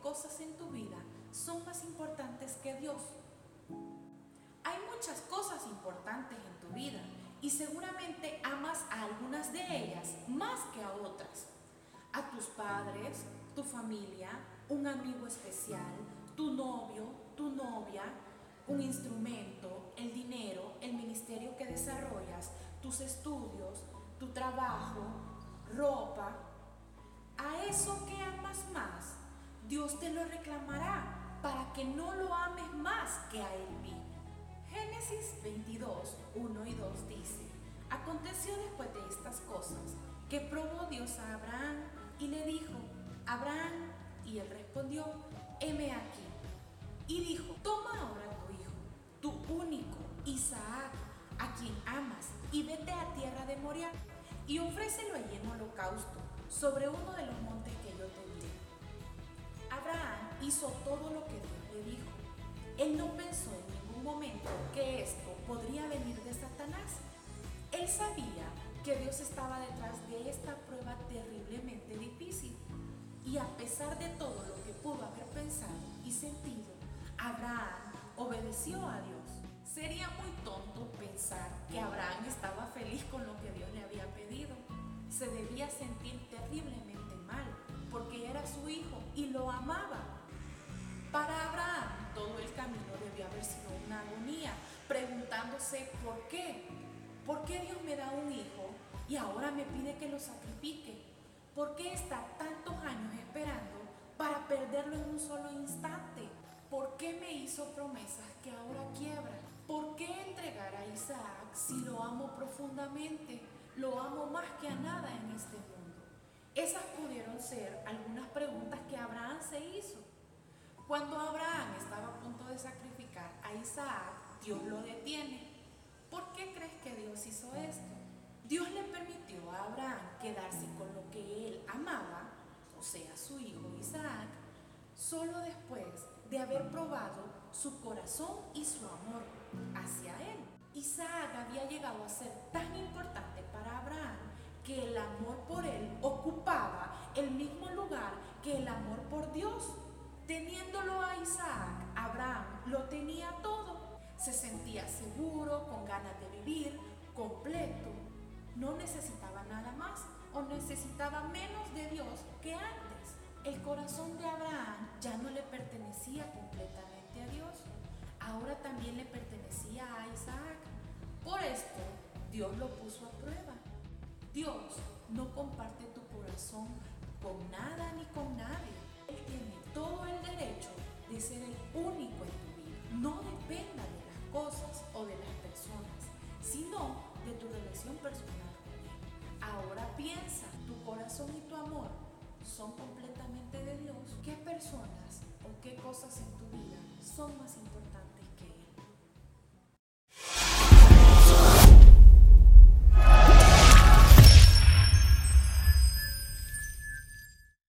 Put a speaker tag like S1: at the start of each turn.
S1: cosas en tu vida son más importantes que Dios. Hay muchas cosas importantes en tu vida y seguramente amas a algunas de ellas más que a otras. A tus padres, tu familia, un amigo especial, tu novio, tu novia, un instrumento, el dinero, el ministerio que desarrollas, tus estudios, tu trabajo, ropa. A eso que amas más, Dios te lo reclamará para que no lo ames más que a Él mismo. Génesis 22, 1 y 2 dice: aconteció después de estas cosas que probó Dios a Abraham y le dijo: Abraham, y él respondió: heme aquí. Y dijo: toma ahora tu hijo, tu único, Isaac, a quien amas, y vete a tierra de Moriah, y ofrécelo allí en holocausto, sobre uno de los montes que yo te diré. Abraham hizo todo lo que Dios le dijo. Él no pensó en ningún momento que esto podría venir de Satanás. Él sabía que Dios estaba detrás de esta prueba terriblemente difícil. Y a pesar de todo lo que pudo haber pensado y sentido, Abraham obedeció a Dios. Sería muy tonto pensar que Abraham estaba feliz con lo que Dios le había pedido. Se debía sentir terriblemente mal porque era su hijo y lo amaba. Para Abraham todo el camino debió haber sido una agonía, preguntándose ¿por qué? ¿Por qué Dios me da un hijo y ahora me pide que lo sacrifique? ¿Por qué está tantos años esperando para perderlo en un solo instante? ¿Por qué me hizo promesas que ahora quiebran? ¿Por qué entregar a Isaac si lo amo profundamente? Lo amo más que a nada en este mundo. Esas pudieron ser algunas preguntas que Abraham se hizo. Cuando Abraham estaba a punto de sacrificar a Isaac, Dios lo detiene. ¿Por qué crees que Dios hizo esto? Dios le permitió a Abraham quedarse con lo que él amaba, o sea, su hijo Isaac, solo después de haber probado su corazón y su amor hacia él. Isaac había llegado a ser tan importante para Abraham que el amor por él ocupaba el mismo lugar que el amor por Dios. Teniéndolo a Isaac, Abraham lo tenía todo. Se sentía seguro, con ganas de vivir, completo. No necesitaba nada más o necesitaba menos de Dios que antes. El corazón de Abraham ya no le pertenecía completamente a Dios. Ahora también le pertenecía a Isaac. Por esto, Dios lo puso a prueba. Dios no comparte tu corazón con nada ni con nadie. Él tiene todo el derecho de ser el único en tu vida. No dependa de las cosas o de las personas, sino de tu relación personal con Él. Ahora piensa, tu corazón y tu amor son completamente de Dios. ¿Qué personas o qué cosas en tu vida son más importantes?